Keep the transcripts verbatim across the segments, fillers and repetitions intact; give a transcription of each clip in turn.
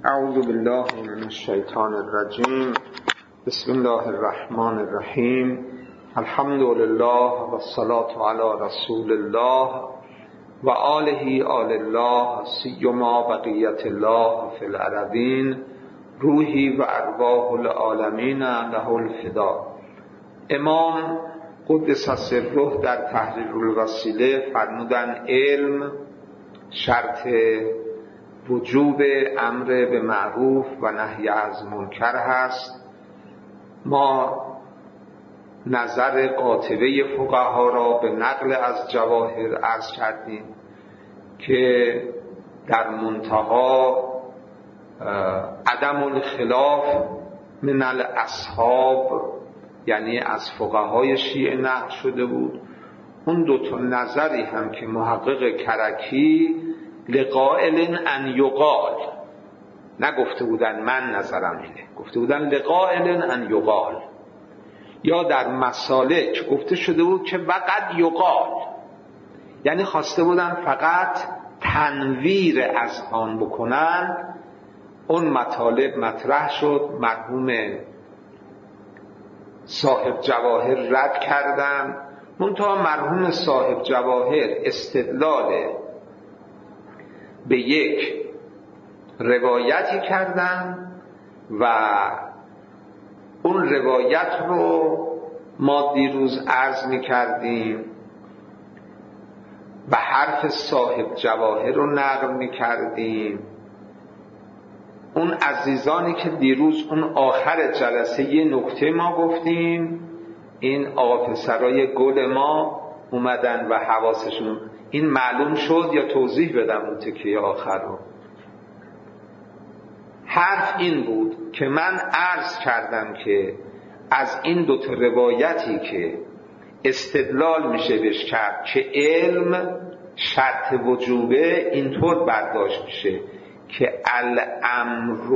اعوذ بالله من الشیطان الرجیم. بسم الله الرحمن الرحیم. الحمد لله و الصلاة علی رسول الله و آله آل الله سیما بقیت الله فی الارضین روحی و ارواح العالمین له الفدا. امام قدس سره در تحریر الوسیله فرمودن علم شرط وجوب امر به معروف و نهی از منکر هست. ما نظر قاطبه فقها را به نقل از جواهر عرض کردیم که در منتها عدم الخلاف من الاصحاب، یعنی از فقهای شیعه نقل شده بود. اون دوتا نظری هم که محقق کرکی لقائل ان یقال، نگفته بودن من نظرم اینه، گفته بودن لقائل ان یقال، یا در مسالک گفته شده بود که وقد یقال، یعنی خواسته بودن فقط تنویر از آن بکنن. اون مطالب مطرح شد، مرحوم صاحب جواهر رد کردن. منتها مرحوم صاحب جواهر استدلال به یک روایتی کردن و اون روایت رو ما دیروز عرض می کردیم و حرف صاحب جواهر رو نقل می کردیم. اون عزیزانی که دیروز اون آخر جلسه یه نکته ما گفتیم، این آقا پسرای گل ما اومدن و حواسشون این معلوم شد یا توضیح بدم اون تکیه آخر رو. حرف این بود که من عرض کردم که از این دوتا روایتی که استدلال میشه بهش کرد که علم شرط وجوبه، اینطور برداشت میشه که الامر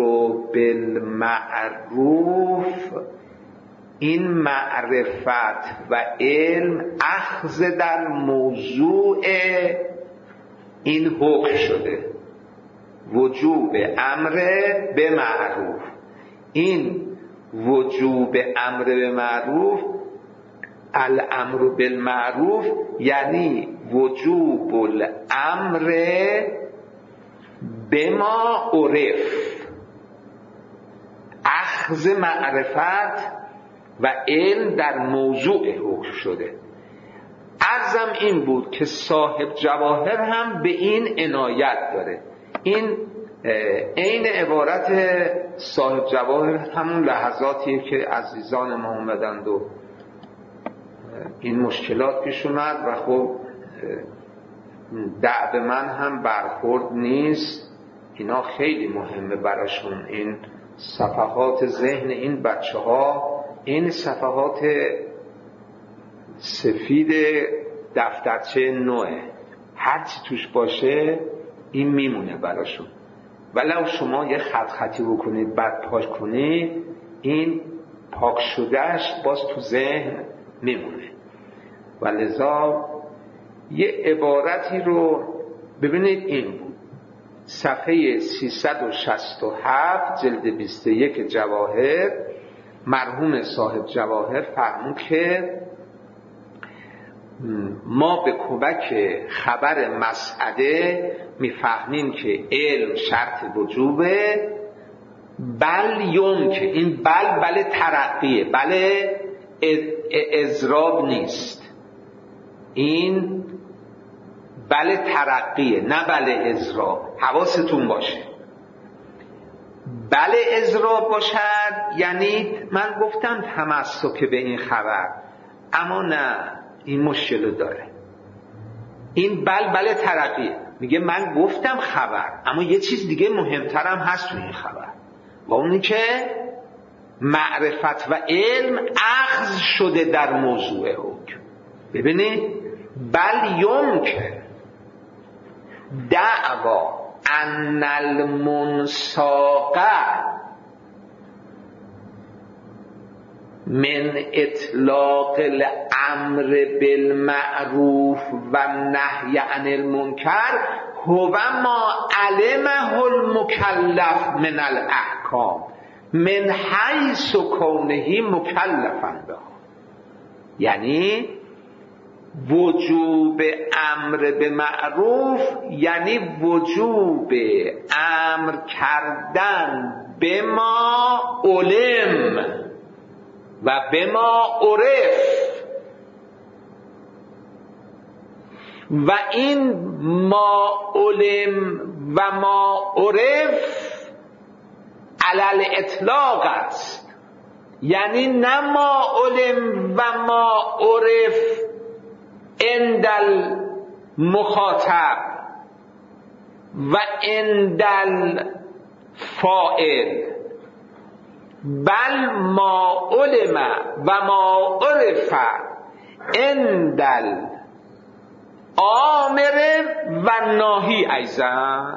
بالمعروف، این معرفت و علم اخذ در موضوع این حکم شده، وجوب امر به معروف. این وجوب امر به معروف، الامر بالمعروف، یعنی وجوب الامر بما عرف، اخذ معرفت و علم در موضوع حکم شده. عرضم این بود که صاحب جواهر هم به این عنایت داره. این عین عبارت صاحب جواهر همون لحظاتیه که عزیزان ما اومدند و این مشکلات پیش اومد و خب دعب من هم برخورد نیست. اینا خیلی مهمه براشون، این صفحات ذهن این بچه ها، این صفحات سفید دفترچه نوعه، هرچی توش باشه این میمونه براشون. ولو شما یه خط خطی بکنید بعد پاک کنید، این پاک شدهش باز تو ذهن میمونه. و لذا یه عبارتی رو ببینید، این بود صفحه سیصد و شصت و هفت جلد بیست و یک جواهر. مرحوم صاحب جواهر فرمود که ما به کمک خبر مسعده میفهمیم که علم شرط وجوبه، بل یوم، که این بل بل ترقیه، بل اضراب نیست، این بل ترقیه نه بل اضراب، حواستون باشه. بله اضراب باشد یعنی من گفتم تمسک به این خبر، اما نه، این مشکل داره. این بل بل ترقیه، میگه من گفتم خبر، اما یه چیز دیگه مهمترم هست تو این خبر، و اونی که معرفت و علم اخذ شده در موضوع حکم. ببینید، بل یمکن دعوا ان المنساقه من اطلاق الامر بالمعروف و نهی عن المنکر هو ما علمه المکلف من الاحکام من حیث کونه مکلفا به، یعنی وجوب امر به معروف یعنی وجوب امر کردن به ما علم و به ما عرف، و این ما علم و ما عرف علل اطلاق است، یعنی نه ما علم و ما عرف عند المخاطب و عند الفاعل، بل ما علم و ما عرف عند الآمر و ناهی ایضا.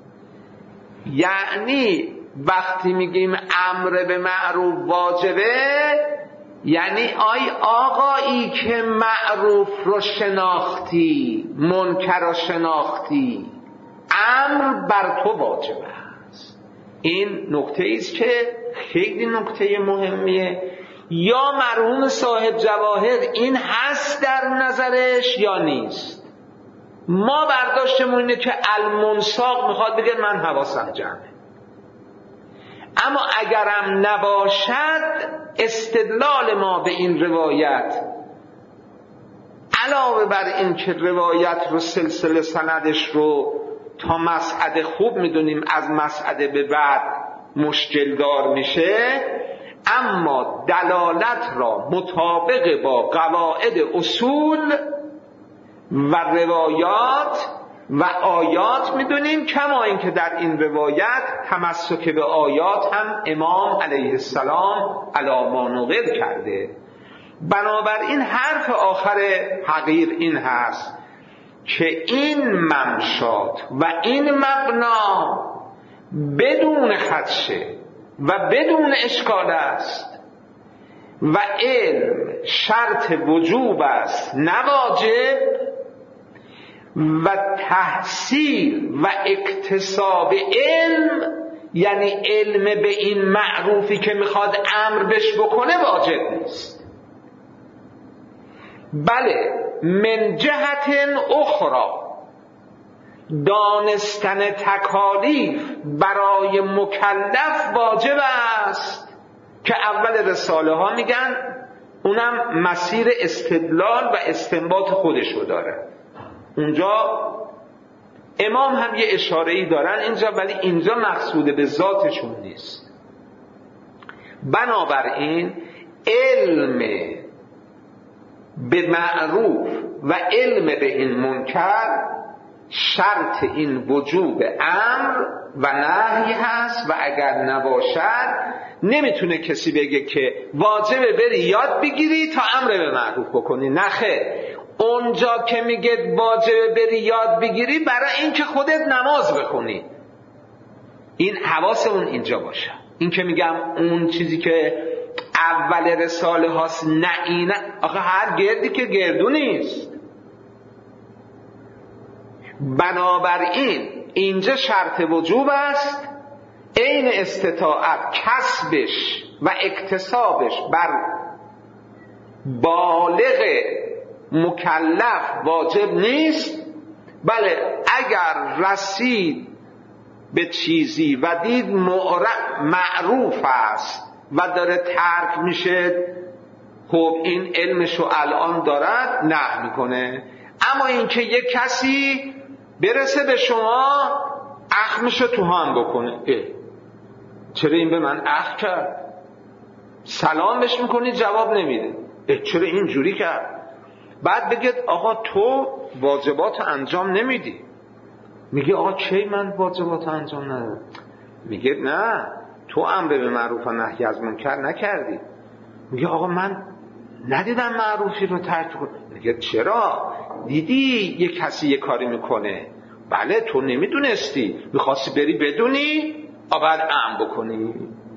یعنی وقتی میگیم امر به معروف واجبه، یعنی آی آقایی که معروف رو شناختی، منکر رو شناختی، امر بر تو واجب است. این نکته ایست که خیلی نکته مهمیه. یا مرحوم صاحب جواهر این هست در نظرش یا نیست. ما برداشتمون اینه که المنساق میخواد بگه من حواسم جمعه، اما اگرم نباشد استدلال ما به این روایت علاوه بر این که روایت رو سلسله سندش رو تا مسعد خوب میدونیم، از مسعد به بعد مشکل دار میشه، اما دلالت را مطابق با قواعد اصول و روایات و آیات میدونیم، کما اینکه در این روایت تمسک به آیات هم امام علیه السلام علی ما نقل کرده. بنابراین حرف آخر حقیر این هست که این ممشات و این مبنا بدون خدشه و بدون اشکال است و علم شرط وجوب است نه واجب، و تحصیل و اکتساب علم یعنی علم به این معروفی که میخواد امر بش بکنه واجب نیست. بله من جهت اخرى دانستن تکالیف برای مکلف واجب است که اول رساله ها میگن، اونم مسیر استدلال و استنباط خودشو داره. اونجا امام هم یه اشاره‌ای دارن اینجا، ولی اینجا مقصود به ذاتشون نیست. بنابراین علم به معروف و علم به این منکر شرط این وجوب امر و نهی هست، و اگر نباشد نمیتونه کسی بگه که واجبه بری یاد بگیری تا امر به معروف بکنی. نخه، اونجا که میگه واجبه بری یاد بگیری برای این که خودت نماز بخونی. این حواسمون اینجا باشه. این که میگم اون چیزی که اول رساله هاست نه اینه، آخه هر گردی که گردو نیست. بنابراین اینجا شرط وجوب است، عین استطاعت کسبش و اکتسابش بر بالغ مکلف واجب نیست. بله اگر رسید به چیزی و دید معروف است و داره ترک میشه، خب این علمشو الان دارد نه میکنه. اما اینکه یک کسی برسه به شما اخمشو تو هم بکنه، اه چرا این به من اخ کرد، سلام بهش میکنی جواب نمیده، اه چرا این جوری کرد، بعد بگید آقا تو واجبات انجام نمیدی. میگه آقا چی من واجبات انجام ندادم؟ میگه نه تو امر به معروف و نهی از منکر نکردی. میگه آقا من ندیدم معروفی رو ترک کن. میگه چرا؟ دیدی یک کسی یک کاری میکنه، بله تو نمیدونستی، میخواستی بری بدونی بعد امر بکنی.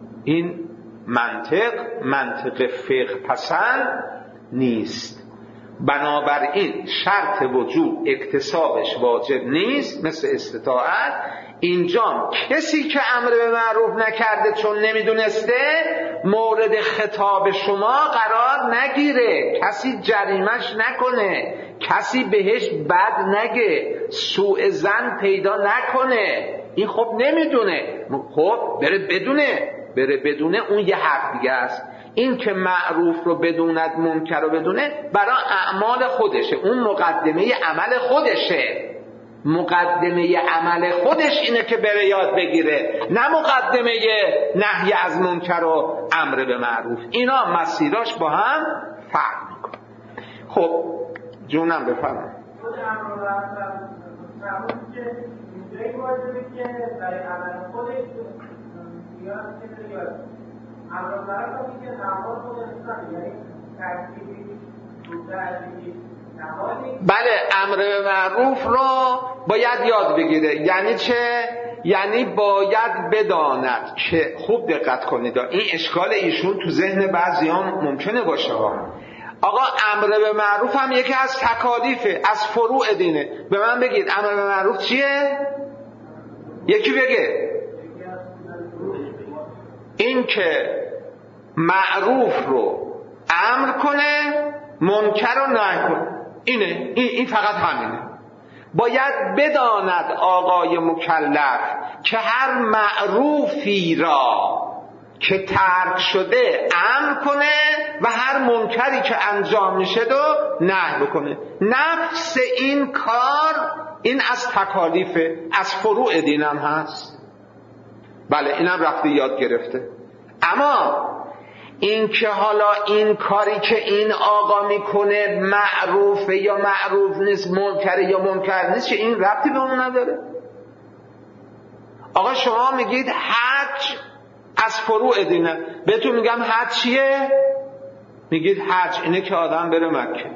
این منطق منطق فقه پسند نیست. بنابراین شرط وجوب اکتسابش واجب نیست مثل استطاعت. اینجا کسی که امر به معروف نکرده چون نمیدونسته مورد خطاب شما قرار نگیره، کسی جریمش نکنه، کسی بهش بد نگه، سوء ظن پیدا نکنه. این خب نمیدونه، خب بره بدونه، بره بدونه اون یه حرف دیگه است. این که معروف رو بدوند منکر رو بدونه برای اعمال خودشه، اون مقدمه عمل خودشه. مقدمه عمل خودش اینه که بره یاد بگیره، نه مقدمه نهی از منکر و امر به معروف. اینا مسیراش با هم فرق میکنه. خب جونم بفرمایید. خود امر به معروف که اینجایی واجبه که برای عمل خودش زیاد که یاد امر به معروف که نماز خود انسان، یعنی ترتیبی روزی بله، امر به معروف رو باید یاد بگیره. یعنی چه؟ یعنی باید بداند که، خوب دقت کنید، این اشکال ایشون تو ذهن بعضی‌ها ممکنه باشه ها. آقا امر به معروف هم یکی از تکالیفه، از فروع دینه. به من بگید امر به معروف چیه؟ یکی بگه. این که معروف رو امر کنه، منکر رو نهی کنه. اینه، این, این فقط همینه. باید بداند آقای مکلف که هر معروفی را که ترک شده امر کنه و هر منکری که انجام میشه رو نهی بکنه. نفس این کار این از تکالیف، از فروع دینم هست. بله اینم رفته یاد گرفته. اما این که حالا این کاری که این آقا میکنه معروفه یا معروف نیست، منکره یا منکر نیست، این ربطی به اون نداره. آقا شما میگید حج از فروع دینه، بهتون میگم حج چیه؟ میگید حج اینه که آدم بره مکه.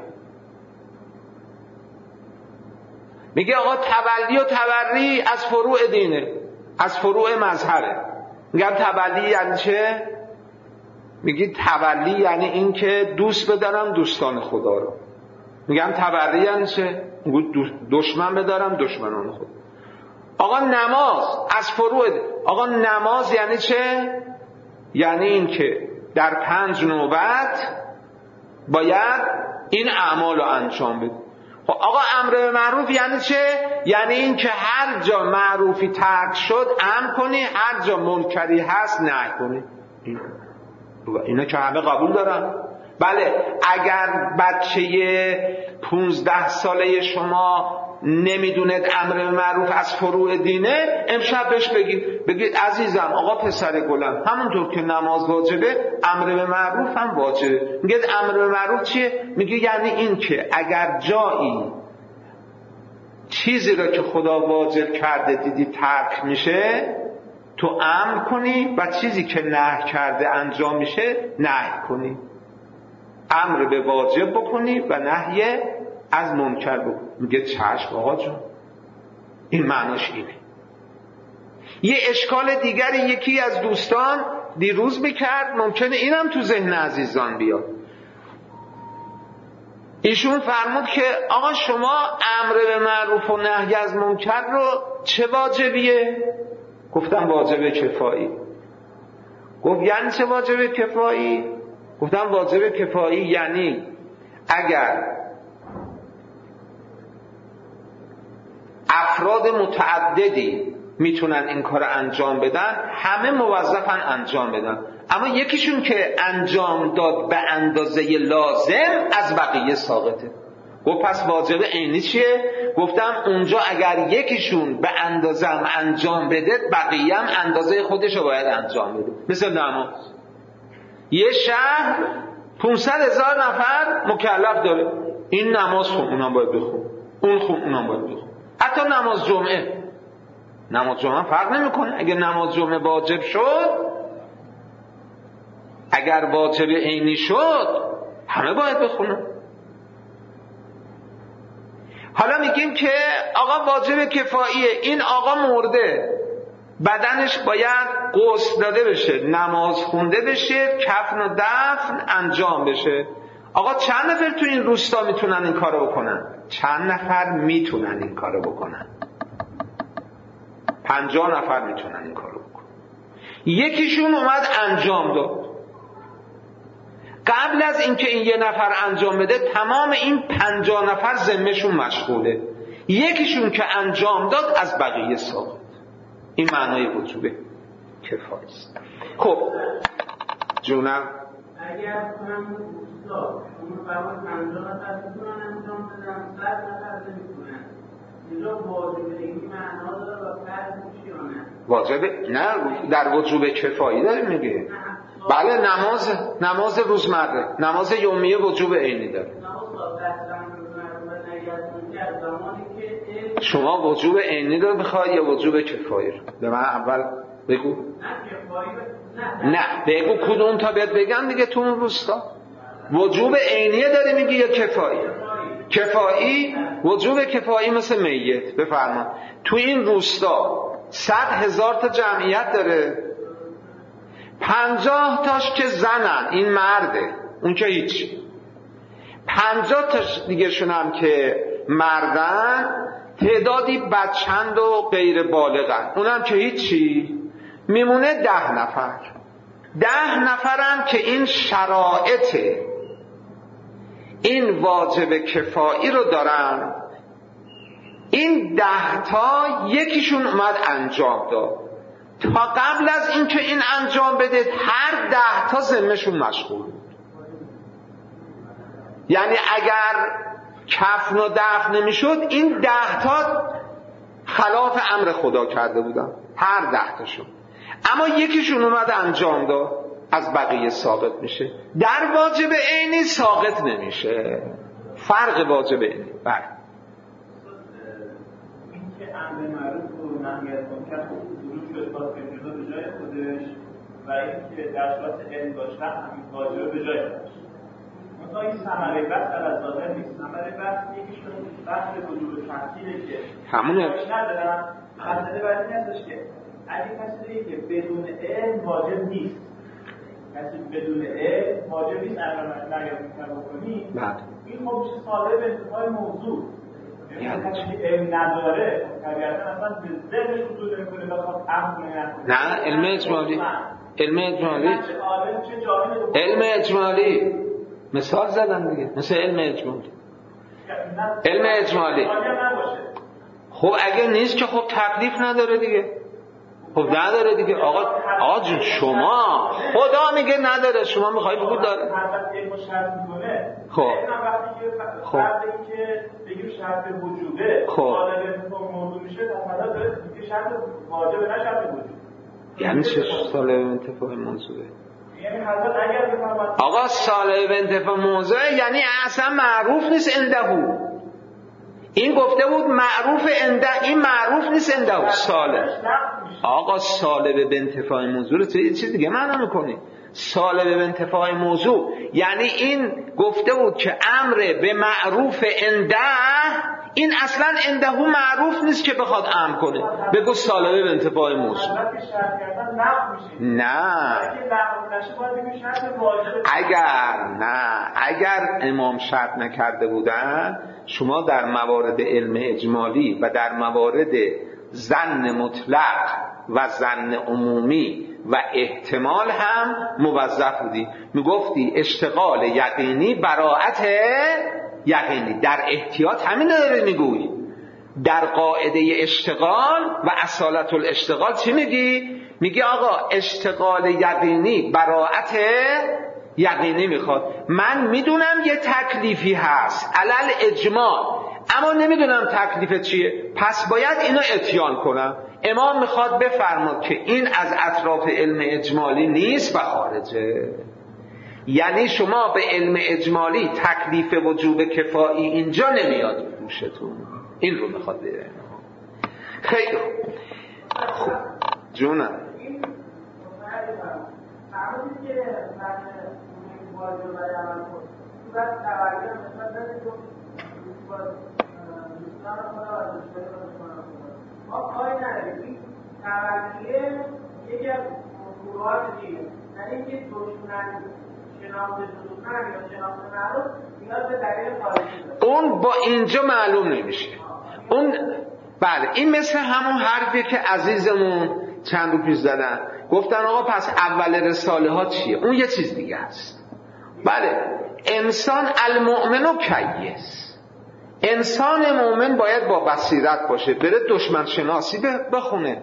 میگه آقا تولی و تبری از فروع دینه، از فروع مظهره. میگم تولی یعنی چه؟ میگید تبری یعنی این که دوست بدارم دوستان خدا رو. میگم تبری یعنی چه؟ دشمن بدارم دشمنان خدا. آقا نماز از فروع. آقا نماز یعنی چه؟ یعنی این که در پنج نوبت باید این اعمال رو انجام بده. خب آقا امر به معروف یعنی چه؟ یعنی این که هر جا معروفی ترک شد امر کنی، هر جا منکری هست نهی کنی. اینا که همه قبول دارن. بله اگر بچه پونزده ساله شما نمیدوند امر به معروف از فروع دینه، امشب بهش بگید، بگید عزیزم آقا پسر گلم، همونطور که نماز واجبه امر به معروف هم واجبه. میگید امر به معروف چیه؟ میگه یعنی این که اگر جایی چیزی را که خدا واجب کرده دیدی ترک میشه تو امر کنی و چیزی که نهی کرده انجام میشه نهی کنی. امر به واجب بکنی و نهی از منکر بکنی. میگه چشم آقا جون، این معناش اینه. یه اشکال دیگری یکی از دوستان دیروز میکرد، ممکنه اینم تو ذهن عزیزان بیاد. ایشون فرمود که آقا شما امر به معروف و نهی از منکر رو چه واجبیه؟ گفتم واجب کفایی. گفت یعنی چه واجب کفایی؟ گفتم واجب کفایی یعنی اگر افراد متعددی میتونن این کار انجام بدن، همه موظفن انجام بدن، اما یکیشون که انجام داد به اندازه لازم از بقیه ساقطه. گفت پس واجب عینی چیه؟ گفتم اونجا اگر یکیشون به اندازم انجام بده بقیه هم اندازه خودش رو باید انجام بده. مثل نماز، یه شهر پونصد هزار نفر مکلف داره، این نماز خون اونم باید بخون، اون خون اونم باید بخون. حتی نماز جمعه، نماز جمعه فرق نمیکنه. اگر نماز جمعه واجب شد، اگر واجب عینی شد همه باید بخونن. حالا میگیم که آقا واجب کفاییه، این آقا مرده، بدنش باید غسل داده بشه، نماز خونده بشه، کفن و دفن انجام بشه. آقا چند نفر تو این روستا میتونن این کارو بکنن؟ چند نفر میتونن این کارو بکنن؟ پنجاه نفر میتونن این کارو بکنن. یکیشون اومد انجام داد. قبل از اینکه این یه نفر انجام بده تمام این پنجاه نفر ذمه‌شون مشغوله. یکیشون که انجام داد از بقیه ساقط. این معنای وجوب کفایه است. خب جونم اگر کنم روستا اون برای پنجاه نفر میتونن انجام بدن، صد نفر نمیتونن، اینجا واجب این معنا داره و فرض میشه یا نه؟ واجب نه، در وجوب کفایی داره میگه. بله نماز نماز روزمره، نماز یومیه وجوب عینی داره. شما وجوب عینی رو میخوای یا وجوب کفایی رو؟ به من اول بگو. نه بگو کدوم تا بهت بگم دیگه. تو اون روستا وجوب عینیه داری میگی یا کفایی؟ کفایی. وجوب کفایی مثل میت. بفرما تو این روستا صد هزار تا جمعیت داره، پنجاه تاش که زنن، این مرده، اون که هیچ. پنجاه تاش دیگه شونم که مردن، تعدادی بچند و غیر بالغن، اونم که هیچی. میمونه ده نفر. ده نفرم که این شرایط این واجب کفایی رو دارن. این ده تا یکیشون اومد انجام داد. تا قبل از اینکه این انجام بده هر ده تا ذمه‌شون مشغول بود. یعنی اگر کفن و دفن نمیشد این ده تا خلاف امر خدا کرده بودن، هر ده تاشون. اما یکیشون اومد انجام داد، از بقیه ساقط میشه. در واجب عینی ساقط نمیشه. فرق واجب عینی. بله این که امر معروف و نهی از منکر ورود به اثبات جدا به جای خودش و این که در صورت علم داشتن همین واجب به جای خودش. مثلا این ثمره بحث در ظاهر نیست. ثمره بحث یکیشون بحث وجوب تفصیله که همونه ندارن. مسئله بعد این هستش که اگه کسی که بدون علم واجب نیست، کسی بدون علم واجب نیست امر نهی از منکر بکنی، این خب میشه صالح به انتفاع موضوع. یعنی کسی که علم نداره طبیعتا اصلا به ذهنش وجود نمیکنه بخواد امر نکنه. نه علم اجمالی. علم اجمالی علم اجمالی مثال زدن دیگه، مثل علم اجمالی. علم اجمالی خب اگه نیست که خب تکلیف نداره دیگه. خب نداره دیگه. آقا آقا جون شما خدا میگه نداره، شما میخوای بگو داره. خب خب که بگیم شرط وجوبه طالب موضوع میشه مثلا داره میگه شرط واجبه نه شرط وجوب. یعنی چه طالب انتفاع موضوعه؟ یعنی حضرت اگر بفرمایید آقا طالب انتفاع موضوعه یعنی اصلا معروف نیست اندهو. این گفته بود معروف انده، این معروف نیست اندهو. سالب آقا طالب به انتفاع موضوع رو تو یه چیز دیگه معنا میکنی. طالب به انتفاع موضوع یعنی این گفته بود که امر به معروف انده، این اصلا اندهو معروف نیست که بخواد امر کنه. بگو طالب به انتفاع موضوع. نه اگر نه اگر امام شرط نکرده بودن، شما در موارد علم اجمالی و در موارد ظن مطلق و ظن عمومی و احتمال هم موظف بودی. میگفتی اشتغال یقینی براءت یقینی. در احتیاط همین داره میگویی. در قاعده اشتغال و اصالت الاشتغال چی میگی؟ میگی آقا اشتغال یقینی براءت یقینی میخواد. من میدونم یه تکلیفی هست علل اجمال، اما نمیدونم تکلیف چیه، پس باید اینو اتیان کنم. امام میخواد بفرماد که این از اطراف علم اجمالی نیست و خارجه. یعنی شما به علم اجمالی تکلیف وجوب کفایی اینجا نمیاد گوشتون. این رو میخواد بگه. خیلی خوب جونم تعریفی که من واجب برای عمل کنم صورت توجه نسبت به دوستان خدا و دوستان ما کاری نداریم. این توجه یکی از موضوعات دیگه، یعنی اینکه دشمن شناخت دروغن یا شناخت معروف نیاز به دلیل خارجی داره. اون با اینجا معلوم نمیشه. اون بله این مثل همون حرفی که عزیزمون چند رو پیش زدن، گفتن آقا پس اول رساله ها چیه؟ اون یه چیز دیگه است. بله انسان المؤمن کیس، انسان مؤمن باید با بصیرت باشه، بره دشمن شناسی بخونه.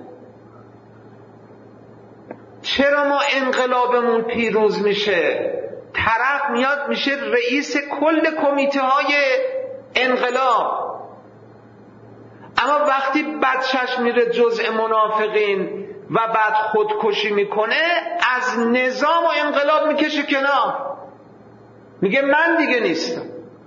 چرا ما انقلابمون پیروز میشه؟ طرف میاد میشه رئیس کل کمیته های انقلاب، اما وقتی بچهش میره جزء منافقین و بعد خودکشی میکنه، از نظام و انقلاب میکشه کنار، میگه من دیگه نیستم.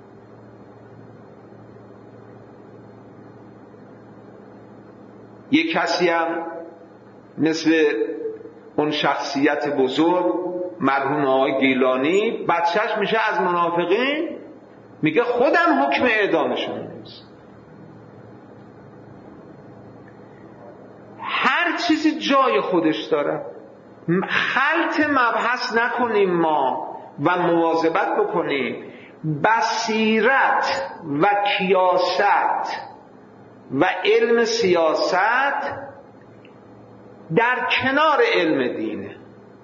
یک کسی هم مثل اون شخصیت بزرگ مرحوم آقای گیلانی، بچهش میشه از منافقین، میگه خودم حکم اعدامشون میرسم. هر چیزی جای خودش داره. خلط مبحث نکنیم ما و مواظبت بکنیم. بصیرت و کیاست و علم سیاست در کنار علم دینه.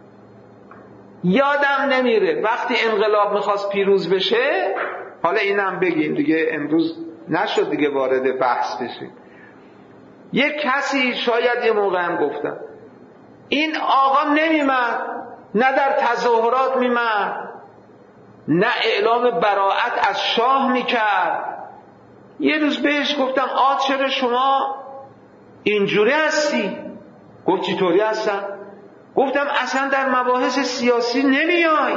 یادم نمیره وقتی انقلاب میخواست پیروز بشه، حالا اینم بگیم دیگه، امروز نشد دیگه وارد بحث بشیم، یک کسی شاید یه موقع هم گفتم این آقا نمیمد، نه در تظاهرات میمد، نه اعلام براءت از شاه میکرد. یه روز بهش گفتم آ چرا شما اینجوری هستی؟ گفت چطوری هستم؟ گفتم اصلا در مباحث سیاسی نمیای.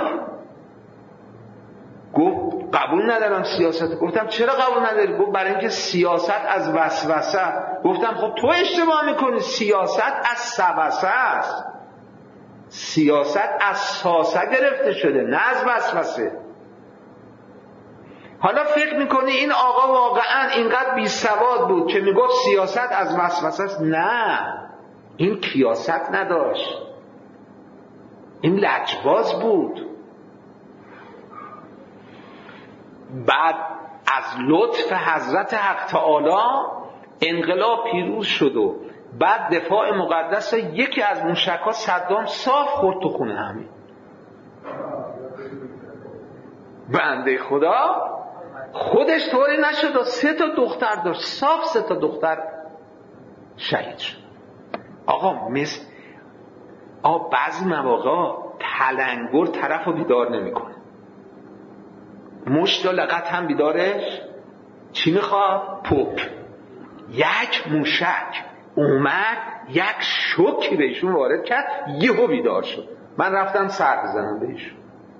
گفت قبول ندارم سیاست. گفتم چرا قبول نداری؟ گفت برای اینکه سیاست از وسوسه. گفتم خب تو اشتباه میکنی، سیاست از سوسه است، سیاست از ساسه گرفته شده نه از وسوسه. حالا فکر میکنی این آقا واقعا اینقدر بی سواد بود که میگفت سیاست از وسوسه است؟ نه، این کیاست نداشت، این لجباز بود. بعد از لطف حضرت حق تعالی انقلاب پیروز شد و بعد دفاع مقدس یکی از موشک‌ها صدام صاف خورد تو خونه همین بنده خدا. خودش طوری نشد و سه تا دختر داشت، صاف سه تا دختر شهید شد. آقا مثل آقا بعضی مواقع تلنگر طرف رو بیدار نمی کنه، مشت و لغت هم بیدارش چی میخواد؟ پوک. یک موشک اومد یک شوکی بهشون وارد کرد، یهو بیدار شد. من رفتم سر بزنم بهشون،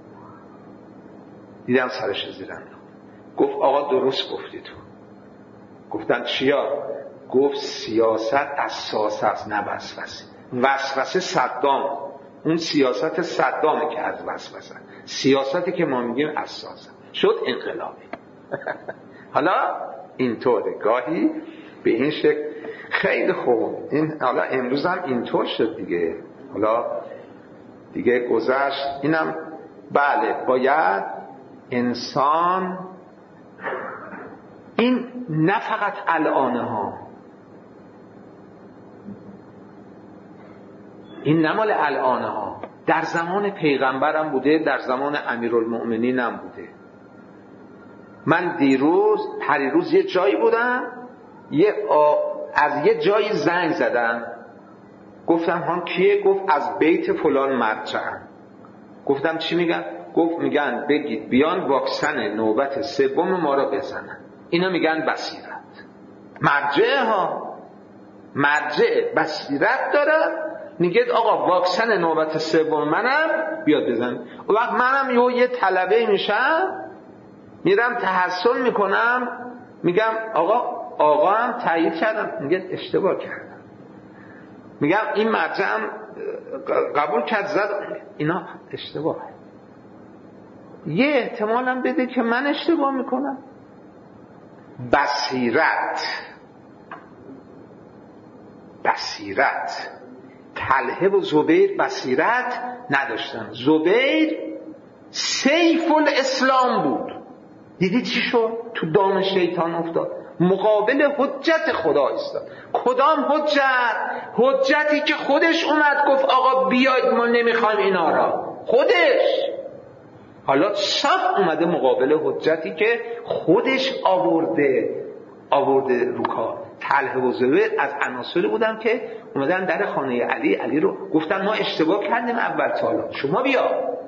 دیدم سرش زیر انداخت. گفت آقا درست گفتی تو. گفتن چیا؟ گفت سیاست از ساسه است نه وسوسه. وسوسه صدام، اون سیاست صدامه که از وسوسه، سیاستی که ما میگیم از ساسه. شد انقلابی. حالا اینطوره، گاهی به این شکل. خیلی خوب، این حالا امروز هم اینطور شد دیگه، حالا دیگه گذشت. اینم بله باید انسان، این نه فقط الانه ها، این نه مال الانه ها، در زمان پیغمبرم بوده، در زمان امیرالمؤمنین هم بوده. من دیروز پریروز یه جایی بودم، یه آ... از یه جایی زنگ زدن، گفتم هم کیه؟ گفت از بیت فلان مرجع. گفتم چی میگن؟ گفت میگن بگید بیان واکسن نوبت سوم ما رو بزنن. اینا میگن بصیرت. مرجع ها، مرجع بصیرت داره، میگه آقا واکسن نوبت سوم منم بیاد بزن. و وقت منم یه یه طلبه میشم، میرم تحصل میکنم، میگم آقا آقا هم تایید کردم، میگه اشتباه کردم. میگم این مرجعم قبول کرد زد، اینا اشتباه. یه احتمالم بده که من اشتباه میکنم. بصیرت، بصیرت. طلحه و زبیر بصیرت نداشتن. زبیر سیف الاسلام بود. دیدی چی شد؟ تو دام شیطان افتاد، مقابل حجت خدا ایستاد. کدام حجت؟ حجتی که خودش اومد گفت آقا بیاید ما نمیخوایم اینا را. خودش حالا صف اومده مقابل حجتی که خودش آورده آورده رو کار. طلحه و زبیر از عناصری بودن که اومدن در خانه علی علی رو گفتن ما اشتباه کردیم اول تا شما بیا.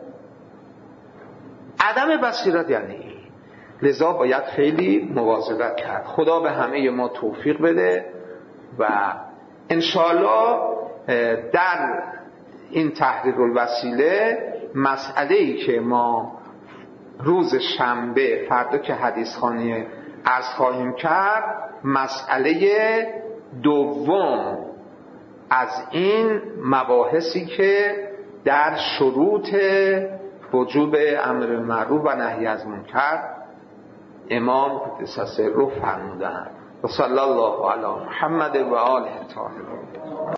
عدم بصیرت یعنی لذا باید خیلی مواظبت کرد. خدا به همه ما توفیق بده و انشاءالله در این تحریر الوسیله مسئله‌ای که ما روز شنبه فردا که حدیث خوانی عرض خواهیم کرد، مسئله دوم از این مباحثی که در شروط وجوب امر معروف و نهی از منکر امام قدس سره فرمودند. و صلی الله علی محمد و آله الطاهرین.